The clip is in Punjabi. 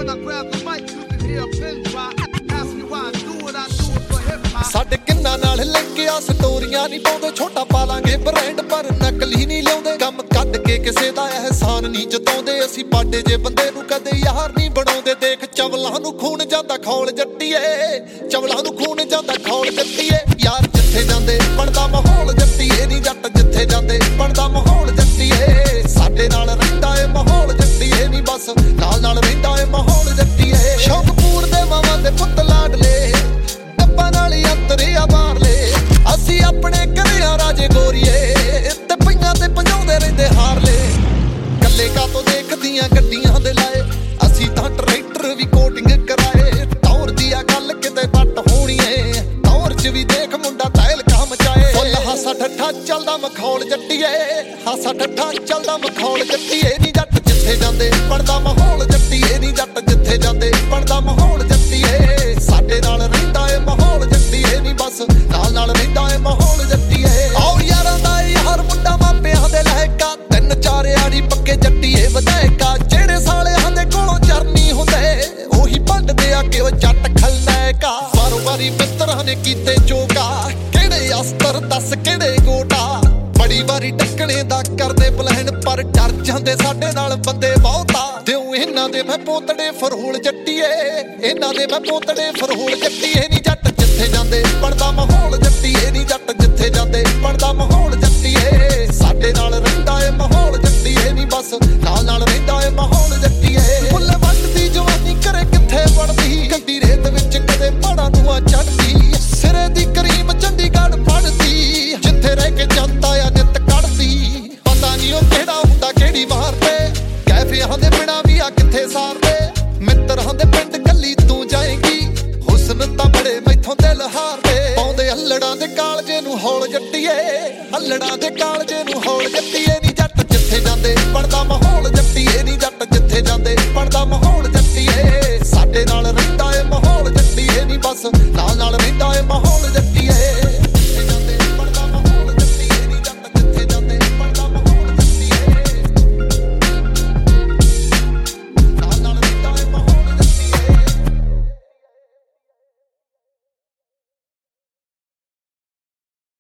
when I grab the mic, you can hear a pin drop. Ask me why I do what I do it for hip hop. ਸਾਡੇ ਕਿੰਨਾਂ ਨਾਲ ਲਿੰਕਿਆ ਸਟੋਰੀਆਂ ਨਹੀਂ ਪਾਉਂਦੇ, ਛੋਟਾ ਪਾ ਲਾਂਗੇ ਬ੍ਰਾਂਡ ਪਰ ਨਕਲੀ ਨਹੀਂ ਲਿਆਉਂਦੇ। ਕੰਮ ਕੱਢ ਕੇ ਕਿਸੇ ਦਾ ਅਹਿਸਾਨ ਨਹੀਂ ਜਤਾਉਂਦੇ, ਅਸੀਂ ਪਾਡੇ ਜੇ ਬੰਦੇ ਨੂੰ ਕਦੇ ਯਾਰ ਨਹੀਂ ਬਣਾਉਂਦੇ। ਦੇਖ ਚਵਲਾਂ ਨੂੰ ਖੂਨ ਜਾਂਦਾ ਖੌਲ ਜੱਟੀਏ, ਚਵਲਾਂ ਨੂੰ ਖੂਨ ਜਾਂਦਾ ਖੌਲ ਜੱਟੀਏ। ਯਾਰ ਜਿੱਥੇ ਜਾਂਦੇ ਬਣਦਾ ਮਾਹੌਲ ਜੱਟੀਏ, ਨਹੀਂ ਜੱਟ ਜਿੱਥੇ ਜਾਂਦੇ ਬਣਦਾ ਮਾਹੌਲ ਜੱਟੀਏ। ਸਾਡੇ ਨਾਲ ਰਹਿੰਦਾ ਏ ਮਾਹੌਲ ਜੱਟੀਏ, ਨਹੀਂ ਬਸ ਨਾਲ ਨਾਲ ਰਹਿੰਦਾ ਏ ਮਾਹੌਲ ਜੱਟੀਏ। ਸ਼ੌਕਪੂਰ ਦੇ ਮਾਵਾਂ ਦੇ ਪੁੱਤ ਲਾਡਲੇ, ਡੱਬਾਂ ਨਾਲ ਹੀ ਅੰਤਰਿਆ ਬਾਹਰਲੇ। ਅਸੀਂ ਆਪਣੇ ਘਰਿਆਂ ਰਾਜੇ ਗੋਰੀਏ, ਤੇ ਪਈਆਂ ਤੇ ਭਜਾਉਂਦੇ ਰਹਿੰਦੇ ਹਾਰਲੇ। ਕੱਲੇ ਕਾਤੋਂ ਦੇਖਦੀਆਂ ਗੱਡੀਆਂ ਦੇ ਲਾਏ, ਅਸੀਂ ਤਾਂ ਟਰੈਕਟਰ ਵੀ ਕੋਟਿੰਗ ਕਰਾਏ। ਟੌਰ ਦੀ ਆ ਗੱਲ ਕਿਤੇ ਵੱਟ ਹੋਣੀ ਏ, ਟੌਰ 'ਚ ਵੀ ਦੇਖ ਮੁੰਡਾ ਤਹਿਲ ਕੰਮ ਚਾਏ। ਫੁੱਲ ਹਾਸਾ ਠੱਠਾ ਚੱਲਦਾ ਮਖੌਲ ਜੱਟੀਏ, ਹਾਸਾ ਠੱਠਾ ਚੱਲਦਾ ਮਖੌਲ ਜੱਟੀਏ। ਨਹੀਂ ਜੱਟ ਜਿੱਥੇ ਜਾਂਦੇ ਬਣਦਾ ਮਾਹੌਲ ਜੱਟੀਏ, ਨਹੀਂ ਜੱਟ ਜਿੱਥੇ ਜਾਂਦੇ ਬਣਦਾ ਮਾਹੌਲ ਜੱਟੀਏ। ਸਾਡੇ ਨਾਲ ਰਹਿੰਦਾ ਏ ਮਾਹੌਲ ਜੱਟੀਏ, ਨਹੀਂ ਬਸ ਨਾਲ ਨਾਲ ਰਹਿੰਦਾ ਏ ਮਾਹੌਲ ਜੱਟੀਏ। ਆਓ ਯਾਰਾਂ ਦਾ ਯਾਰ ਮੁੰਡਾ ਮਾਪਿਆਂ ਦੇ ਲਾਇਕਾ, ਤਿੰਨ ਚਾਰ ਆੜੀ ਪੱਕੇ ਜੱਟੀਏ ਵਧਾਇਕਾ। ਜਿਹੜੇ ਸਾਲਿਆਂ ਦੇ ਕੋਲੋਂ ਚਰਨੀ ਹੁੰਦੇ, ਉਹੀ ਭੰਡਦੇ ਆ ਕਿ ਉਹ ਜੱਟ ਖਲਨਾਇਕਾ। ਵਾਰੋ ਵਾਰੀ ਮਿੱਤਰਾਂ ਨੇ ਕੀਤੇ ਚੋਗਾ, ਕਿਹੜੇ ਅਸਤਰ ਦੱਸ ਕਿਹੜੇ ਗੋਟਾ। ਬੜੀ ਵਾਰੀ ਡੱਕਣੇ ਦਾ ਕਰਦੇ ਪਲਾਨ, ਪਰ ਡਰ ਜਾਂਦੇ ਸਾਡੇ ਨਾਲ ਬੰਦੇ ਬਹੁਤਾ। ਦਿਓ ਇਹਨਾਂ ਦੇ ਮੈਂ ਪੋਤੜੇ ਫਰੂਲ ਜੱਟੀਏ, ਇਹਨਾਂ ਦੇ ਮੈਂ ਪੋਤੜੇ ਫਰੂਲ ਜੱਟੀਏ। ਨਹੀਂ ਜੱਟ ਜਿੱਥੇ ਜਾਂਦੇ ਬਣਦਾ ਮਾਹੌਲ ਜੱਟੀਏ, ਨਹੀਂ ਜੱਟ ਜਿੱਥੇ ਜਾਂਦੇ ਬਣਦਾ ਮਾਹੌਲ ਜੱਟੀਏ। ਸਾਡੇ ਨਾਲ ਰਹਿੰਦਾ ਏ ਮਾਹੌਲ ਜੱਟੀਏ, ਨਹੀਂ ਬਸ ਨਾਲ ਨਾਲ ਰਹਿੰਦਾ ਏ ਮਾਹੌਲ ਜੱਟੀਏ। ਫੁੱਲੇ ਵੱਟਦੀ ਜਵਾਨੀ ਕਰੇ ਕਿੱਥੇ ਵੜਦੀ, ਗੱਡੀ ਰੇਤ ਵਿੱਚ ਕਦੇ ਪਹਾੜਾਂ ਨੂੰ ਆ ਚੜਦੀ। ਸਿਰੇ ਦੀ ਕਰੀਮ ਚੰਡੀਗੜ੍ਹ ਫੜਦੀ, ਜਿੱਥੇ ਰਹਿ ਕੇ ਜਨਤਾ ਆ ਨਿੱਤ ਕੱਢਦੀ। ਪਤਾ ਨਹੀਂ ਉਹ ਕਿਹੜਾ ਹੁੰਦਾ ਕਿਹੜੀ ਵਾਰ ਤੇ, ਕੈਫਿਆਂ ਦੇ ਬਿਨਾਂ ਵੀ ਆ ਕਿੱਥੇ ਸਾਰਦੇ। ਮਿੱਤਰਾਂ ਦੇ ਪਿੰਡ ਕੱਲੀ ਤੂੰ ਜਾਏਂਗੀ, ਹੁਸਨ ਤਾਂ ਬੜੇ ਮੈਥੋਂ ਦਿਲ ਹਾਰਦੇ। ਪਾਉਂਦੇ ਹੱਲੜਾਂ ਦੇ ਕਾਲਜੇ ਨੂੰ ਹੌਲ ਜੱਟੀਏ, ਹੱਲੜਾਂ ਦੇ ਕਾਲਜੇ ਨੂੰ ਹੌਲ ਜੱਟੀਏ। ਨਹੀਂ ਜੱਟ ਜਿੱਥੇ ਜਾਂਦੇ ਬਣਦਾ ਮਾਹੌਲ ਜੱਟੀਏ, ਨਹੀਂ ਜੱਟ ਜਿੱਥੇ ਜਾਂਦੇ ਬਣਦਾ ਮਾਹੌਲ ਜੱਟੀਏ। ਸਾਡੇ ਨਾਲ ਰਹਿੰਦਾ ਏ ਮਾਹੌਲ ਜੱਟੀਏ, ਨਹੀਂ ਬਸ